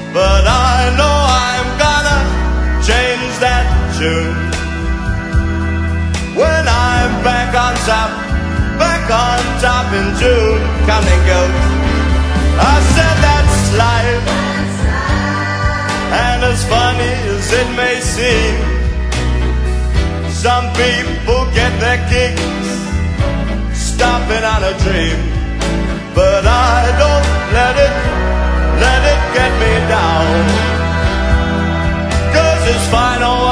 but I know I'm gonna change that tune when I'm back on top in June. Come and go. I said that's life, and as funny as it may seem, some people get their kicks stopping on a dream, but I don't let it get me down, 'cause it's final